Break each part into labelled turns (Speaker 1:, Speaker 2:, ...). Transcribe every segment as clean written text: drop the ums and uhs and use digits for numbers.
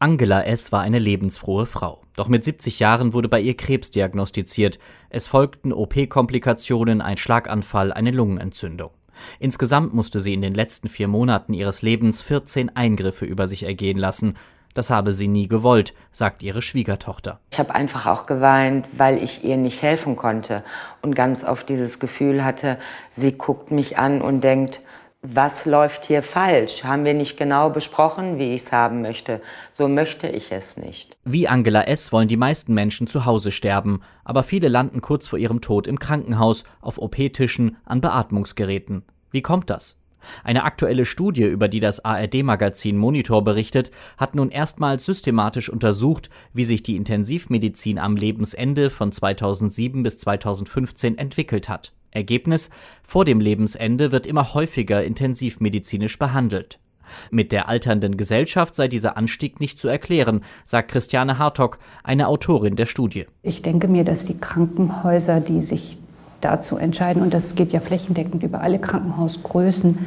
Speaker 1: Angela S. war eine lebensfrohe Frau. Doch mit 70 Jahren wurde bei ihr Krebs diagnostiziert. Es folgten OP-Komplikationen, ein Schlaganfall, eine Lungenentzündung. Insgesamt musste sie in den letzten 4 Monaten ihres Lebens 14 Eingriffe über sich ergehen lassen. Das habe sie nie gewollt, sagt ihre Schwiegertochter.
Speaker 2: Ich habe einfach auch geweint, weil ich ihr nicht helfen konnte und ganz oft dieses Gefühl hatte, sie guckt mich an und denkt, was läuft hier falsch? Haben wir nicht genau besprochen, wie ich es haben möchte? So möchte ich es nicht.
Speaker 1: Wie Angela S. wollen die meisten Menschen zu Hause sterben, aber viele landen kurz vor ihrem Tod im Krankenhaus, auf OP-Tischen, an Beatmungsgeräten. Wie kommt das? Eine aktuelle Studie, über die das ARD-Magazin Monitor berichtet, hat nun erstmals systematisch untersucht, wie sich die Intensivmedizin am Lebensende von 2007 bis 2015 entwickelt hat. Ergebnis: Vor dem Lebensende wird immer häufiger intensivmedizinisch behandelt. Mit der alternden Gesellschaft sei dieser Anstieg nicht zu erklären, sagt Christiane Hartog, eine Autorin der Studie.
Speaker 3: Ich denke mir, dass die Krankenhäuser, die sich dazu entscheiden, und das geht ja flächendeckend über alle Krankenhausgrößen,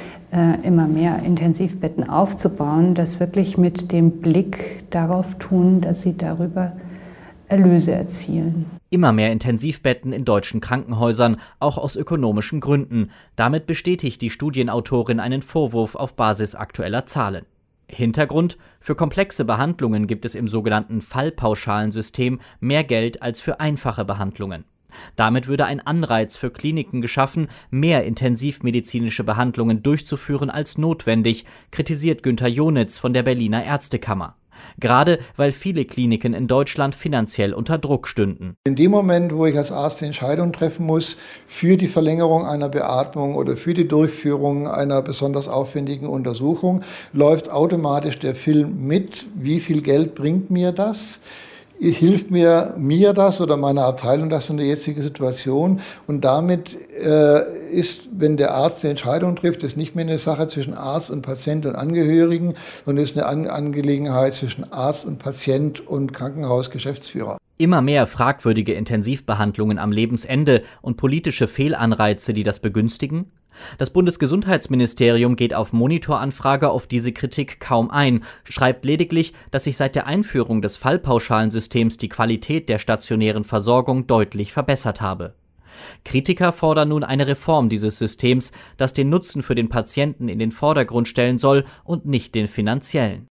Speaker 3: immer mehr Intensivbetten aufzubauen, das wirklich mit dem Blick darauf tun, dass sie darüber Erlöse erzielen.
Speaker 1: Immer mehr Intensivbetten in deutschen Krankenhäusern, auch aus ökonomischen Gründen. Damit bestätigt die Studienautorin einen Vorwurf auf Basis aktueller Zahlen. Hintergrund: Für komplexe Behandlungen gibt es im sogenannten Fallpauschalensystem mehr Geld als für einfache Behandlungen. Damit würde ein Anreiz für Kliniken geschaffen, mehr intensivmedizinische Behandlungen durchzuführen als notwendig, kritisiert Günther Jonitz von der Berliner Ärztekammer. Gerade weil viele Kliniken in Deutschland finanziell unter Druck stünden.
Speaker 4: In dem Moment, wo ich als Arzt die Entscheidung treffen muss für die Verlängerung einer Beatmung oder für die Durchführung einer besonders aufwendigen Untersuchung, läuft automatisch der Film mit, wie viel Geld bringt mir das? Hilft mir das oder meiner Abteilung das in der jetzigen Situation? Und damit ist, wenn der Arzt die Entscheidung trifft, ist nicht mehr eine Sache zwischen Arzt und Patient und Angehörigen, sondern ist eine Angelegenheit zwischen Arzt und Patient und Krankenhausgeschäftsführer.
Speaker 1: Immer mehr fragwürdige Intensivbehandlungen am Lebensende und politische Fehlanreize, die das begünstigen? Das Bundesgesundheitsministerium geht auf Monitoranfrage auf diese Kritik kaum ein, schreibt lediglich, dass sich seit der Einführung des Fallpauschalensystems die Qualität der stationären Versorgung deutlich verbessert habe. Kritiker fordern nun eine Reform dieses Systems, das den Nutzen für den Patienten in den Vordergrund stellen soll und nicht den finanziellen.